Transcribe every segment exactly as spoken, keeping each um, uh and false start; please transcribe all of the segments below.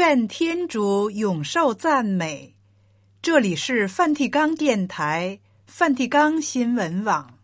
愿天主永受赞美。这里是梵蒂冈电台、梵蒂冈新闻网。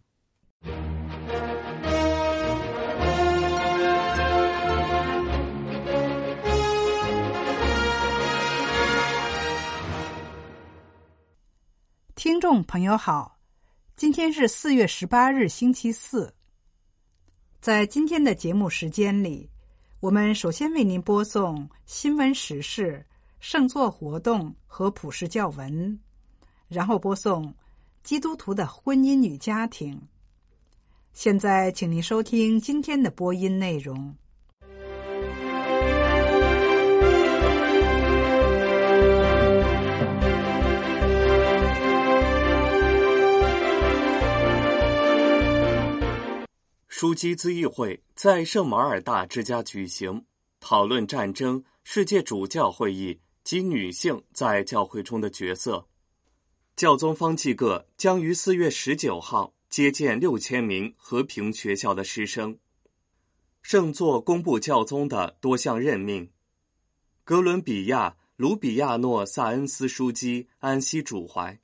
听众朋友好，今天是四月十八日，星期四。在今天的节目时间里，我们首先为您播送新闻时事、圣座活动和普世教文，然后播送基督徒的婚姻与家庭。现在请您收听今天的播音内容。 枢机咨议会在圣马尔大之家举行，讨论战争、世界主教会议及女性在教会中的角色。教宗方济各将于四月十九号接见六千名和平学校的师生。圣座公布教宗的多项任命。哥伦比亚卢比亚诺萨恩斯枢机安息主怀。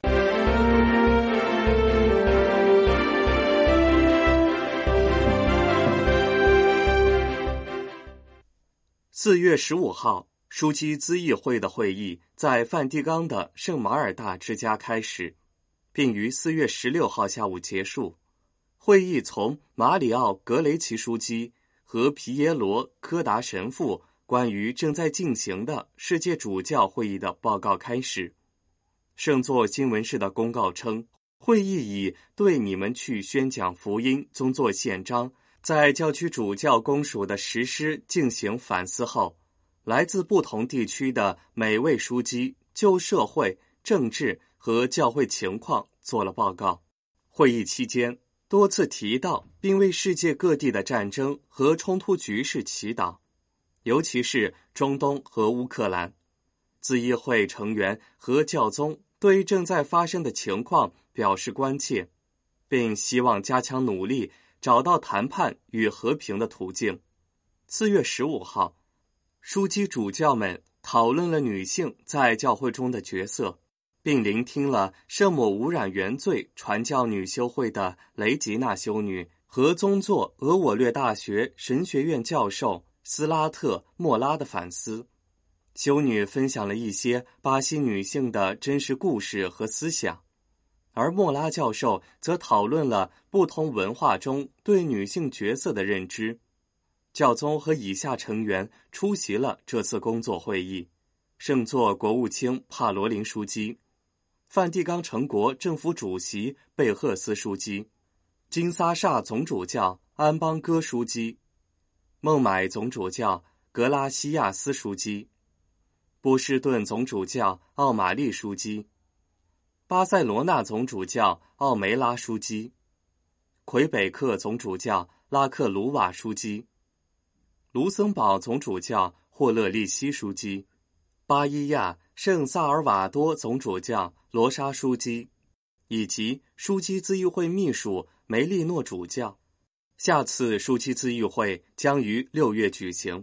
四月十五号，枢机咨议会的会议在梵蒂冈的圣马尔大之家开始，并于四月十六号下午结束。会议从马里奥·格雷奇枢机和皮耶罗·科达神父关于正在进行的世界主教会议的报告开始。圣座新闻室的公告称，会议以对你们去宣讲福音宗座宪章在教区主教公署的实施进行反思后，来自不同地区的每位枢机就社会、政治和教会情况做了报告。会议期间多次提到并为世界各地的战争和冲突局势祈祷，尤其是中东和乌克兰。咨议会成员和教宗对正在发生的情况表示关切，并希望加强努力找到谈判与和平的途径。四月十五号，枢机主教们讨论了女性在教会中的角色，并聆听了圣母无染原罪传教女修会的雷吉娜修女和宗座俄我略大学神学院教授斯拉特莫拉的反思。修女分享了一些巴西女性的真实故事和思想，而莫拉教授则讨论了不同文化中对女性角色的认知。教宗和以下成员出席了这次工作会议：圣座国务卿帕罗林枢机，梵蒂冈城国政府主席贝赫斯枢机，金萨萨总主教安邦戈枢机，孟买总主教格拉西亚斯枢机，波士顿总主教奥马利枢机，巴塞罗那总主教奥梅拉枢机，魁北克总主教拉克鲁瓦枢机，卢森堡总主教霍勒利希枢机，巴伊亚圣萨尔瓦多总主教罗莎枢机，以及枢机咨议会秘书梅利诺主教。下次枢机咨议会将于六月举行。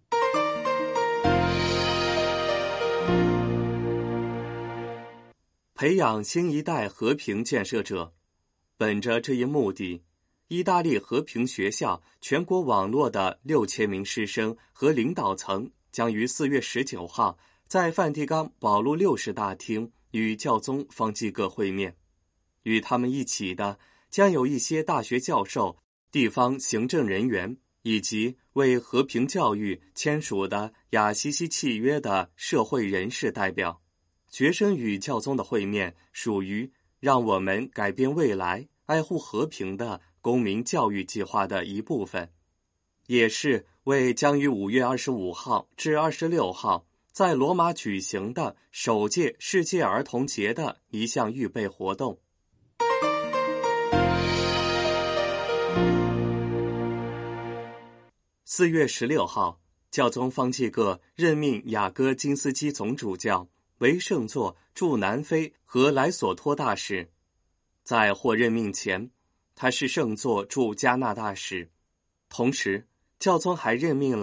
培养新一代和平建设者。本着这一目的，意大利和平学校全国网络的六千名师生和领导层将于四月十九号在梵蒂冈保禄六世大厅与教宗方济各会面。与他们一起的将有一些大学教授、地方行政人员以及为和平教育签署的雅西西契约的社会人士代表。学生与教宗的会面属于让我们改变未来、爱护和平的公民教育计划的一部分，也是为将于五月二十五号至二十六号在罗马举行的首届世界儿童节的一项预备活动。四月十六号，教宗方济各任命雅各金斯基总主教为圣座驻南非和莱索托大使。在获任命前，他是圣座驻加纳大使。同时，教宗还任命了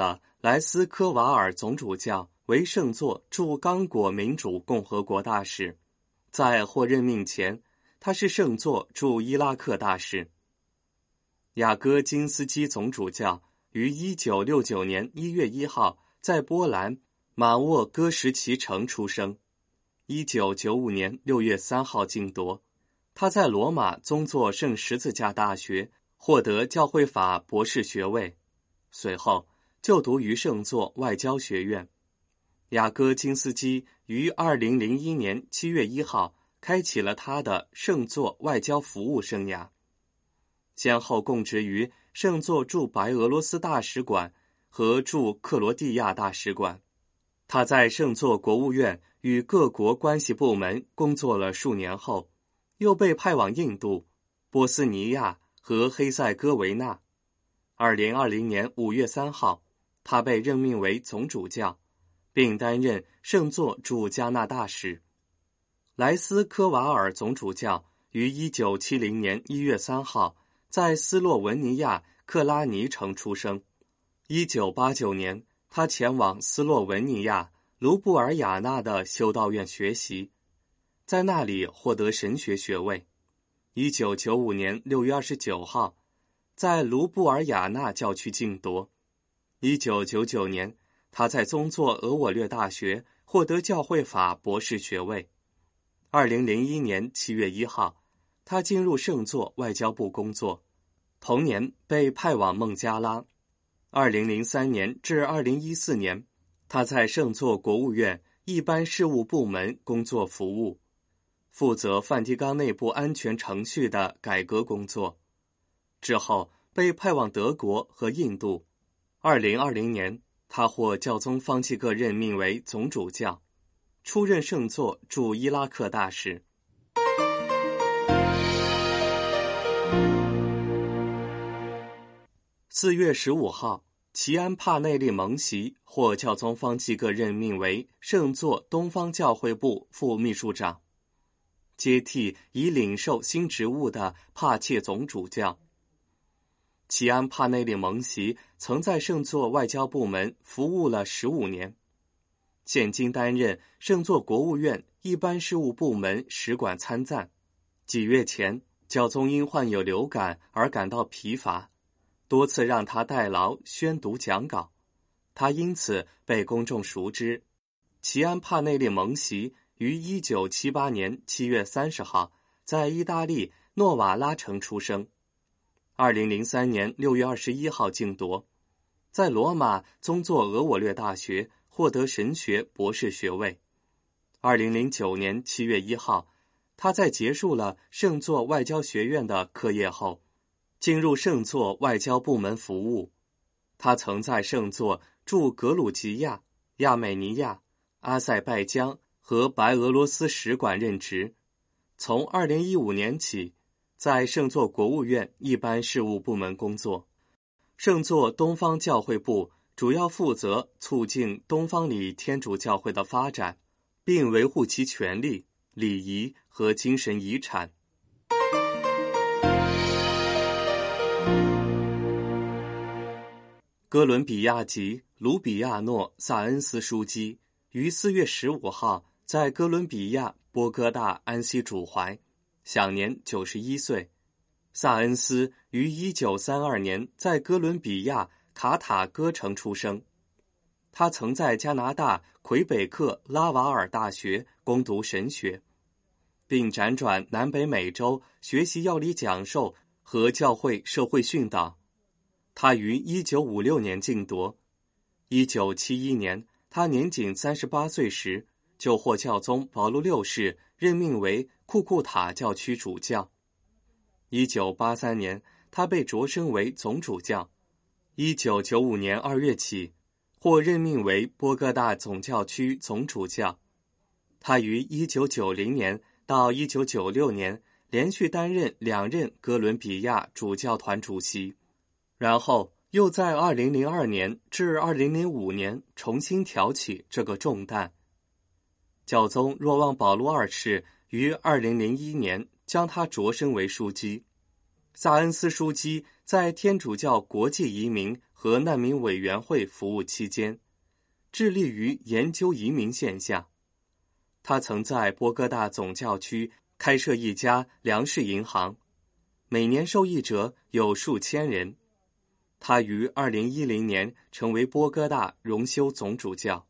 莱斯科瓦尔总主教为圣座驻刚果民主共和国大使，在获任命前，他是圣座驻伊拉克大使。雅戈金斯基总主教于一九六九年一月一号在波兰马沃戈什奇城出生，一九九五年六月三号晋铎。他在罗马宗座圣十字架大学获得教会法博士学位，随后就读于圣座外交学院。雅戈金斯基于二零零一年七月一号开启了他的圣座外交服务生涯，先后供职于圣座驻白俄罗斯大使馆和驻克罗地亚大使馆。他在圣座国务院与各国关系部门工作了数年后，又被派往印度、波斯尼亚和黑塞哥维那。二零二零年五月三号，他被任命为总主教，并担任圣座驻加纳大使。莱斯科瓦尔总主教于一九七零年一月三号在斯洛文尼亚克拉尼城出生。一九八九年，他前往斯洛文尼亚卢布尔雅纳的修道院学习，在那里获得神学学位。一九九五年六月二十九号，在卢布尔雅纳教区晋铎。一九九九年，他在宗座俄我略大学获得教会法博士学位。二零零一年七月一号，他进入圣座外交部工作，同年被派往孟加拉。二零零三年至二零一四年，他在圣座国务院一般事务部门工作服务，负责梵蒂冈内部安全程序的改革工作。之后被派往德国和印度。二零二零年，他获教宗方济各任命为总主教，出任圣座驻伊拉克大使。四月十五号，齐安帕内利蒙席获教宗方济各任命为圣座东方教会部副秘书长，接替已领受新职务的帕切总主教。齐安帕内利蒙席曾在圣座外交部门服务了十五年，现今担任圣座国务院一般事务部门使馆参赞。几月前，教宗因患有流感而感到疲乏，多次让他代劳宣读讲稿，他因此被公众熟知。齐安帕内利蒙席于一九七八年七月三十号在意大利诺瓦拉城出生。二零零三年六月二十一号晋铎，在罗马宗座俄我略大学获得神学博士学位。二零零九年七月一号，他在结束了圣座外交学院的课业后，进入圣座外交部门服务。他曾在圣座驻格鲁吉亚、亚美尼亚、阿塞拜疆和白俄罗斯使馆任职。从二零一五年起，在圣座国务院一般事务部门工作。圣座东方教会部主要负责促进东方礼天主教会的发展，并维护其权利、礼仪和精神遗产。哥伦比亚籍卢比亚诺·萨恩斯枢机于四月十五号在哥伦比亚波哥大安息主怀，享年九十一岁。萨恩斯于一九三二年在哥伦比亚卡塔戈城出生。他曾在加拿大魁北克拉瓦尔大学攻读神学，并辗转南北美洲学习药理讲授和教会社会训导。他于一九五六年晋铎。一九七一年，他年仅三十八岁时，就获教宗保禄六世任命为库库塔教区主教。一九八三年，他被擢升为总主教。一九九五年二月起，获任命为波哥大总教区总主教。他于一九九零年到一九九六年连续担任两任哥伦比亚主教团主席，然后又在二零零二年至二零零五年重新挑起这个重担。教宗若望保禄二世于二零零一年将他擢升为枢机。 萨恩斯枢机在天主教国际移民和难民委员会服务期间，致力于研究移民现象。他曾在波哥大总教区开设一家粮食银行，每年受益者有数千人。他于二零一零年成为波哥大荣休总主教。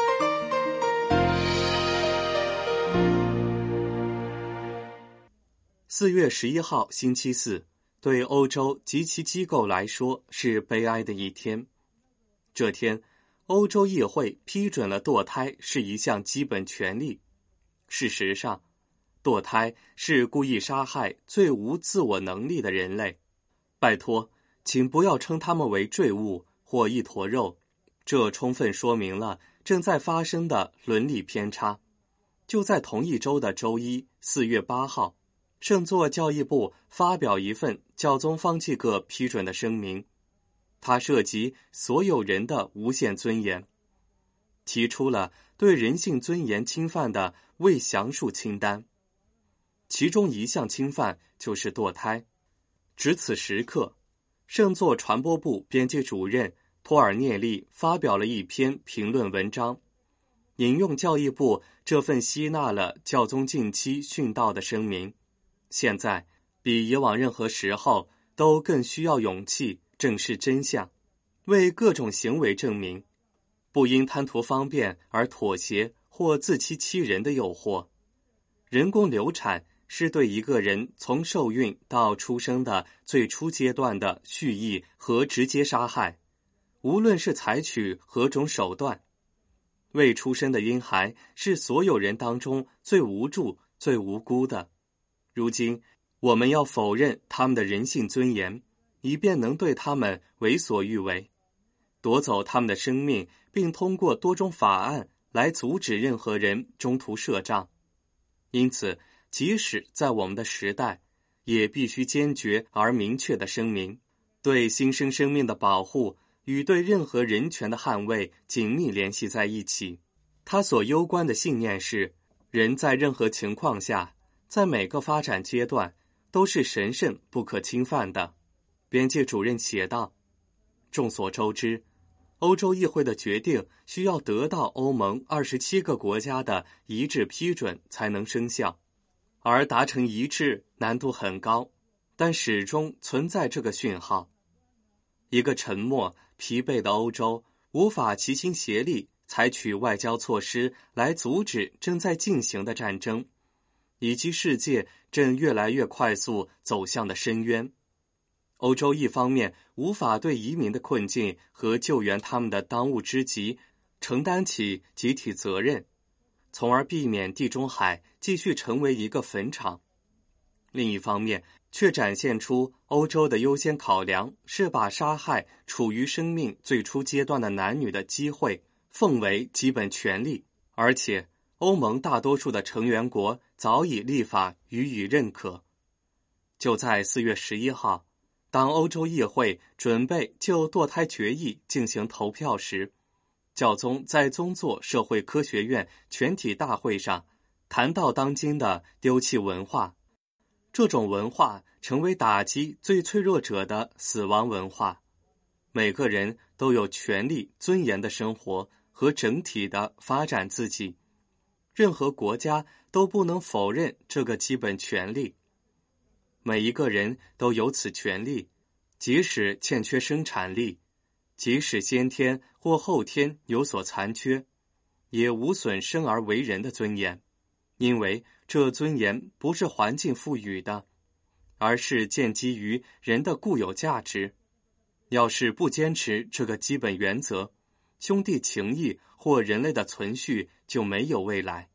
四月十一号星期四，对欧洲及其机构来说是悲哀的一天。这天，欧洲议会批准了堕胎是一项基本权利。事实上，堕胎是故意杀害最无自我能力的人类。拜托，请不要称他们为坠物或一坨肉，这充分说明了正在发生的伦理偏差。就在同一周的周一，四月八号，圣座教义部发表一份教宗方济各批准的声明，它涉及所有人的无限尊严，提出了对人性尊严侵犯的未详述清单，其中一项侵犯就是堕胎。值此时刻，圣座传播部编辑主任托尔涅利发表了一篇评论文章，引用教义部这份吸纳了教宗近期殉道的声明。现在比以往任何时候都更需要勇气正视真相，为各种行为证明，不因贪图方便而妥协或自欺欺人的诱惑。人工流产是对一个人从受孕到出生的最初阶段的蓄意和直接杀害，无论是采取何种手段。未出生的婴孩是所有人当中最无助、最无辜的。如今，我们要否认他们的人性尊严，以便能对他们为所欲为，夺走他们的生命，并通过多种法案来阻止任何人中途设账。因此，即使在我们的时代，也必须坚决而明确地声明，对新生生命的保护与对任何人权的捍卫紧密联系在一起。他所攸关的信念是，人在任何情况下，在每个发展阶段都是神圣不可侵犯的。编辑主任写道，众所周知，欧洲议会的决定需要得到欧盟二十七个国家的一致批准才能生效，而达成一致难度很高，但始终存在这个讯号。一个沉默、疲惫的欧洲无法齐心协力采取外交措施来阻止正在进行的战争，以及世界正越来越快速走向的深渊。欧洲一方面无法对移民的困境和救援他们的当务之急承担起集体责任，从而避免地中海继续成为一个坟场；另一方面却展现出欧洲的优先考量是把杀害处于生命最初阶段的男女的机会奉为基本权利，而且欧盟大多数的成员国早已立法予以认可。就在四月十一号，当欧洲议会准备就堕胎决议进行投票时，教宗在宗座社会科学院全体大会上谈到当今的丢弃文化，这种文化成为打击最脆弱者的死亡文化。每个人都有权利尊严的生活和整体的发展自己，任何国家都不能否认这个基本权利。每一个人都有此权利，即使欠缺生产力，即使先天或后天有所残缺，也无损生而为人的尊严，因为这尊严不是环境赋予的，而是建基于人的固有价值。要是不坚持这个基本原则，兄弟情谊或人类的存续就没有未来。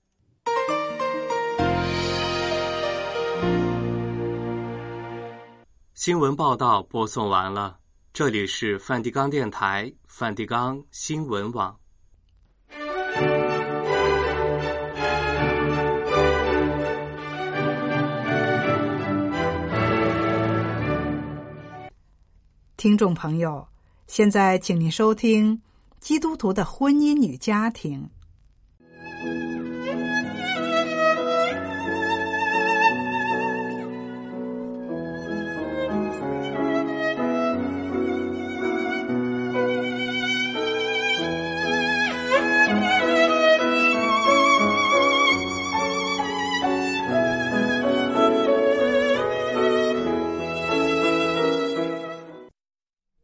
新闻报道播送完了，这里是梵蒂冈电台梵蒂冈新闻网。 听众朋友，现在请您收听《基督徒的婚姻与家庭》。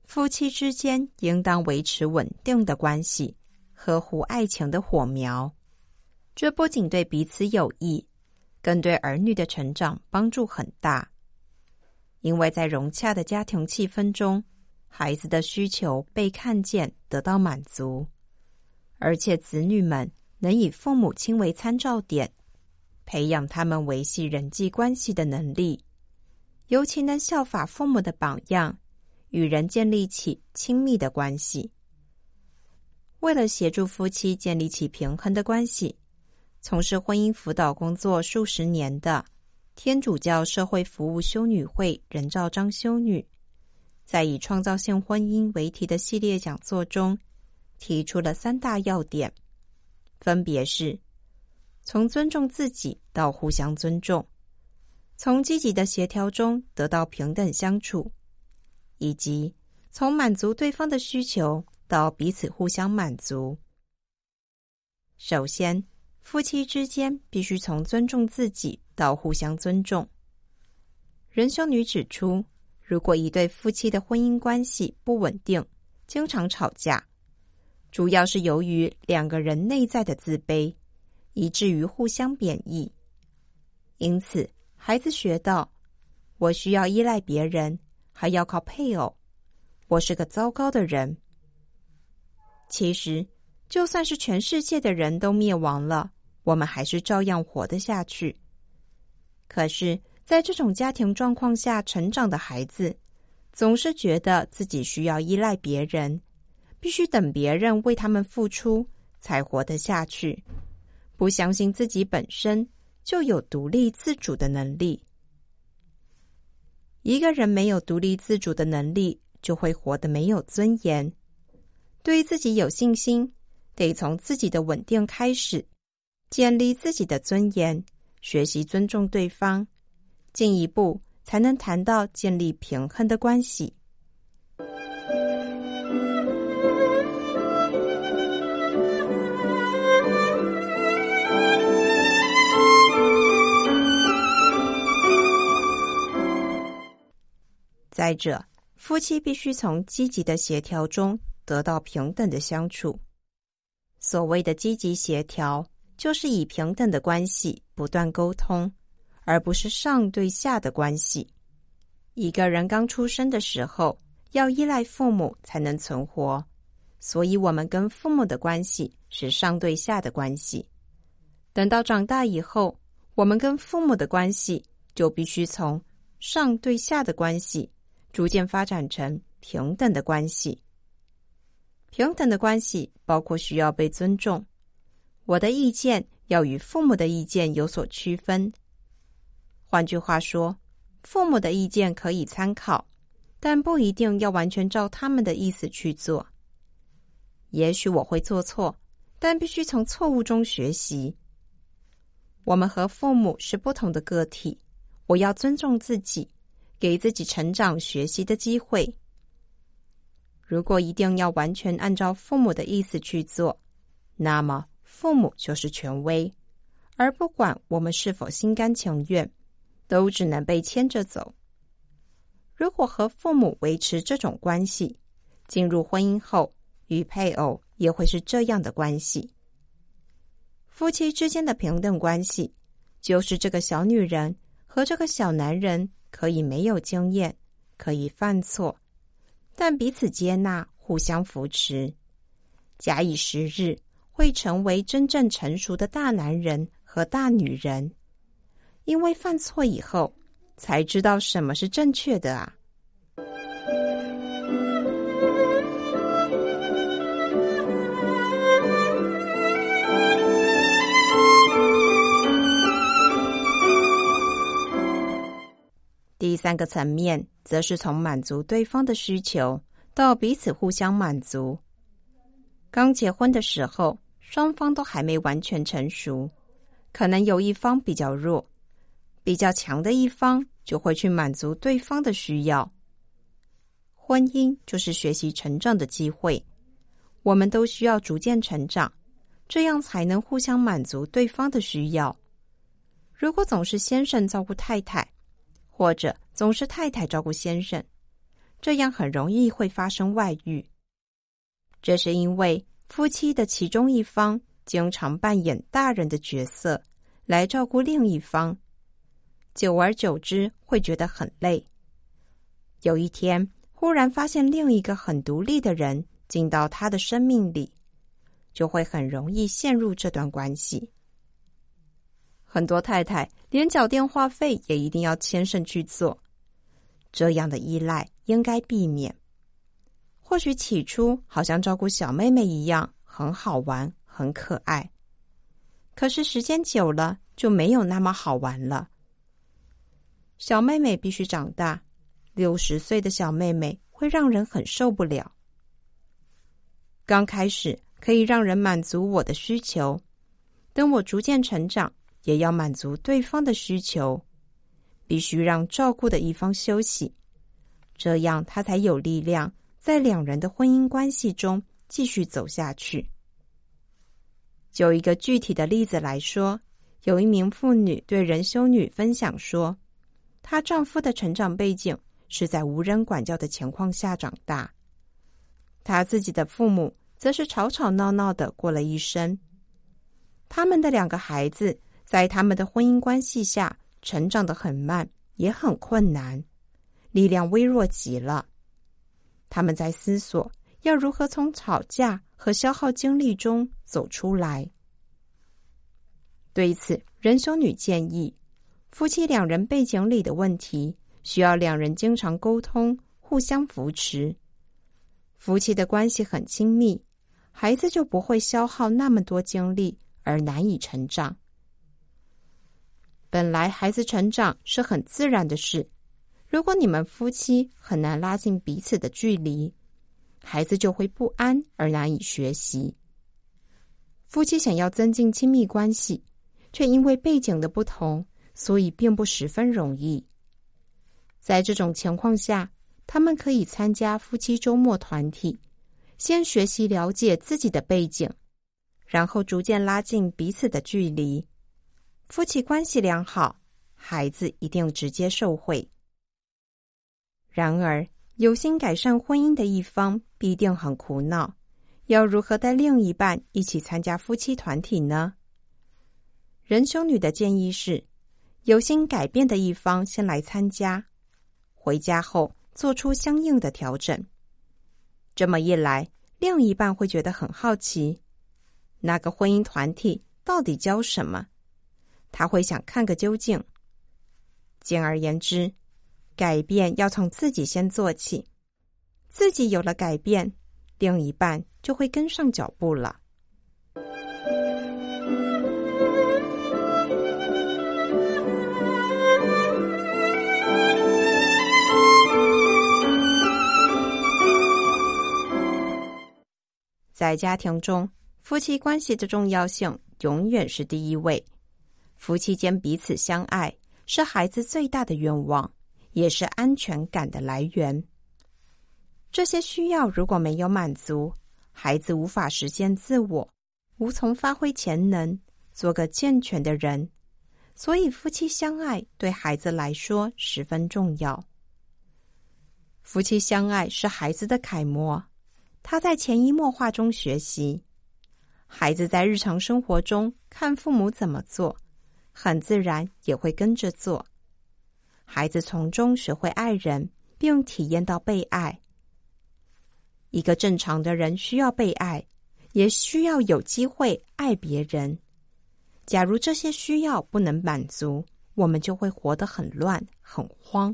夫妻之间应当维持稳定的关系，呵护爱情的火苗。这不仅对彼此有益，更对儿女的成长帮助很大。因为在融洽的家庭气氛中，孩子的需求被看见，得到满足，而且子女们能以父母亲为参照点，培养他们维系人际关系的能力，尤其能效法父母的榜样，与人建立起亲密的关系。为了协助夫妻建立起平衡的关系，从事婚姻辅导工作数十年的天主教社会服务修女会任兆章修女，在以创造性婚姻为题的系列讲座中，提出了三大要点，分别是：从尊重自己到互相尊重，从积极的协调中得到平等相处，以及从满足对方的需求到彼此互相满足。首先，夫妻之间必须从尊重自己到互相尊重。任修女指出，如果一对夫妻的婚姻关系不稳定，经常吵架，主要是由于两个人内在的自卑，以至于互相贬义。因此，孩子学到，我需要依赖别人，还要靠配偶，我是个糟糕的人。其实，就算是全世界的人都灭亡了，我们还是照样活得下去。可是，在这种家庭状况下成长的孩子，总是觉得自己需要依赖别人，必须等别人为他们付出，才活得下去，不相信自己本身就有独立自主的能力。一个人没有独立自主的能力，就会活得没有尊严。对自己有信心，得从自己的稳定开始，建立自己的尊严，学习尊重对方，进一步才能谈到建立平衡的关系。再者，夫妻必须从积极的协调中得到平等的相处。所谓的积极协调，就是以平等的关系不断沟通，而不是上对下的关系。一个人刚出生的时候，要依赖父母才能存活，所以我们跟父母的关系是上对下的关系。等到长大以后，我们跟父母的关系就必须从上对下的关系逐渐发展成平等的关系。平等的关系包括需要被尊重，我的意见要与父母的意见有所区分。换句话说，父母的意见可以参考，但不一定要完全照他们的意思去做。也许我会做错，但必须从错误中学习。我们和父母是不同的个体，我要尊重自己，给自己成长学习的机会。如果一定要完全按照父母的意思去做，那么父母就是权威，而不管我们是否心甘情愿，都只能被牵着走。如果和父母维持这种关系，进入婚姻后，与配偶也会是这样的关系。夫妻之间的平等关系，就是这个小女人和这个小男人可以没有经验，可以犯错，但彼此接纳，互相扶持，假以时日，会成为真正成熟的大男人和大女人。因为犯错以后，才知道什么是正确的啊。第三个层面，则是从满足对方的需求到彼此互相满足。刚结婚的时候，双方都还没完全成熟，可能有一方比较弱，比较强的一方就会去满足对方的需要。婚姻就是学习成长的机会，我们都需要逐渐成长，这样才能互相满足对方的需要。如果总是先生照顾太太，或者总是太太照顾先生， 这样很容易会发生外遇。这是因为夫妻的其中一方经常扮演大人的角色来照顾另一方，久而久之会觉得很累。有一天，忽然发现另一个很独立的人进到他的生命里，就会很容易陷入这段关系。很多太太连缴电话费也一定要先生去做，这样的依赖应该避免。或许起初好像照顾小妹妹一样很好玩很可爱，可是时间久了就没有那么好玩了。小妹妹必须长大，六十岁的小妹妹会让人很受不了。刚开始可以让人满足我的需求，等我逐渐成长，也要满足对方的需求，必须让照顾的一方休息，这样他才有力量在两人的婚姻关系中继续走下去。就一个具体的例子来说，有一名妇女对仁修女分享说，她丈夫的成长背景是在无人管教的情况下长大，她自己的父母则是吵吵闹闹的过了一生。他们的两个孩子在他们的婚姻关系下成长得很慢，也很困难，力量微弱极了。他们在思索要如何从吵架和消耗精力中走出来。对此，仁修女建议，夫妻两人背景里的问题需要两人经常沟通，互相扶持。夫妻的关系很亲密，孩子就不会消耗那么多精力而难以成长。本来孩子成长是很自然的事，如果你们夫妻很难拉近彼此的距离，孩子就会不安而难以学习。夫妻想要增进亲密关系，却因为背景的不同，所以并不十分容易。在这种情况下，他们可以参加夫妻周末团体，先学习了解自己的背景，然后逐渐拉近彼此的距离。夫妻关系良好，孩子一定直接受惠。然而，有心改善婚姻的一方必定很苦恼，要如何带另一半一起参加夫妻团体呢？仁修女的建议是，有心改变的一方先来参加，回家后做出相应的调整。这么一来，另一半会觉得很好奇，那个婚姻团体到底教什么？他会想看个究竟。简而言之，改变要从自己先做起，自己有了改变，另一半就会跟上脚步了。在家庭中，夫妻关系的重要性永远是第一位。夫妻间彼此相爱，是孩子最大的愿望，也是安全感的来源。这些需要如果没有满足，孩子无法实现自我，无从发挥潜能，做个健全的人。所以夫妻相爱对孩子来说十分重要。夫妻相爱是孩子的楷模，他在潜移默化中学习。孩子在日常生活中看父母怎么做，很自然也会跟着做。孩子从中学会爱人，并体验到被爱。一个正常的人需要被爱，也需要有机会爱别人。假如这些需要不能满足，我们就会活得很乱、很慌。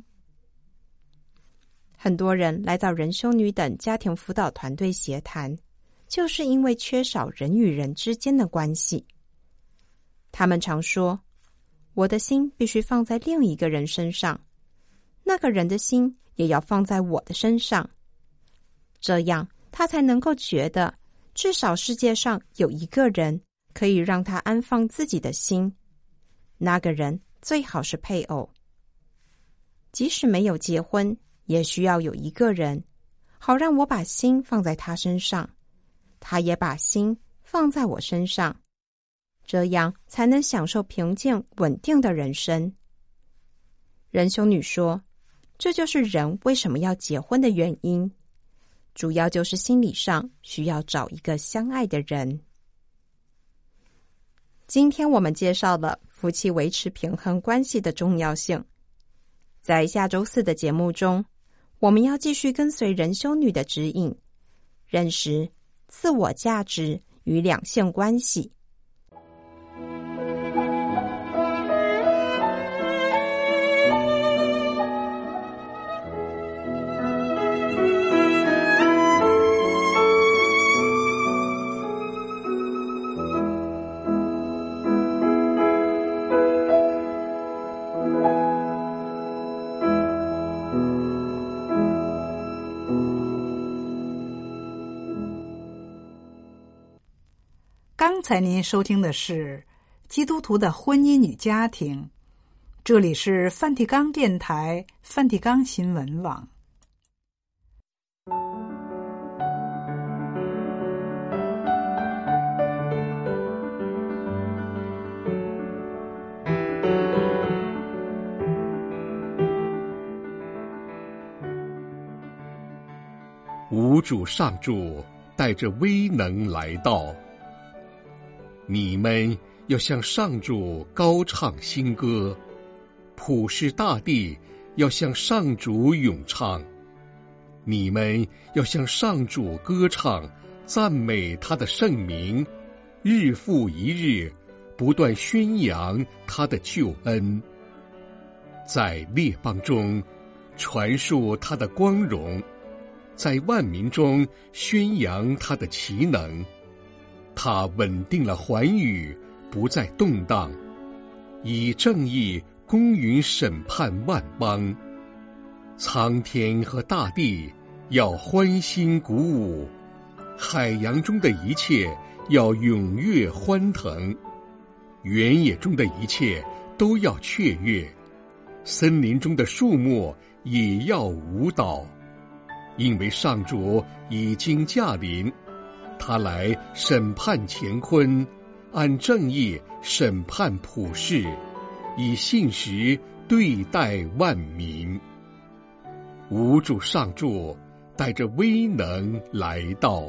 很多人来找仁修女等家庭辅导团队协谈，就是因为缺少人与人之间的关系。他们常说，我的心必须放在另一个人身上，那个人的心也要放在我的身上，这样他才能够觉得，至少世界上有一个人可以让他安放自己的心，那个人最好是配偶。即使没有结婚，也需要有一个人，好让我把心放在他身上，他也把心放在我身上，这样才能享受平静稳定的人生。仁修女说， 这就是人为什么要结婚的原因，主要就是心理上需要找一个相爱的人。今天我们介绍了夫妻维持平衡关系的重要性。在下周四的节目中，我们要继续跟随仁修女的指引，认识自我价值与两性关系。 刚才您收听的是基督徒的婚姻与家庭，这里是梵蒂冈电台梵蒂冈新闻网。 吾主上主带着威能来到，你们要向上主高唱新歌，普世大地要向上主咏唱，你们要向上主歌唱，赞美他的圣名，日复一日，不断宣扬他的救恩，在列邦中传述他的光荣，在万民中宣扬他的奇能。他稳定了寰宇，不再动荡，以正义公允审判万邦。苍天和大地要欢欣鼓舞，海洋中的一切要踊跃欢腾，原野中的一切都要雀跃，森林中的树木也要舞蹈，因为上主已经驾临，他来审判乾坤，按正义审判普世，以信实对待万民。吾主上主带着威能来到。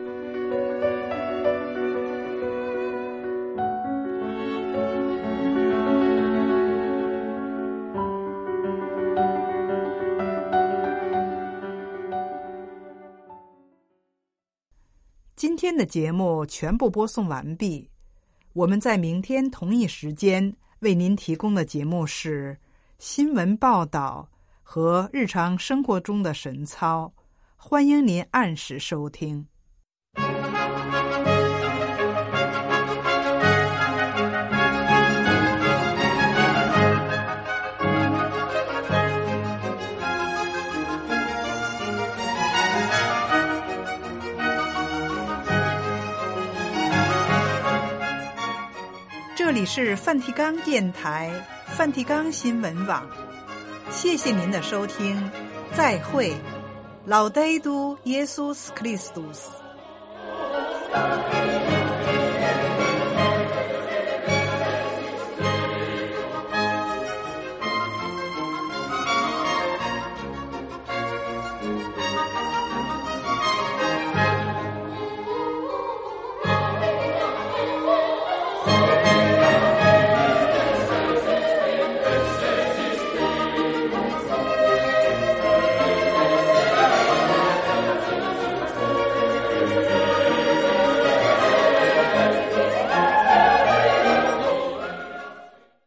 今天的节目全部播送完毕，我们在明天同一时间为您提供的节目是新闻报道和日常生活中的神操，欢迎您按时收听。这里是梵蒂冈电台梵蒂冈新闻网，谢谢您的收听，再会。Laudetur Jesus Christus。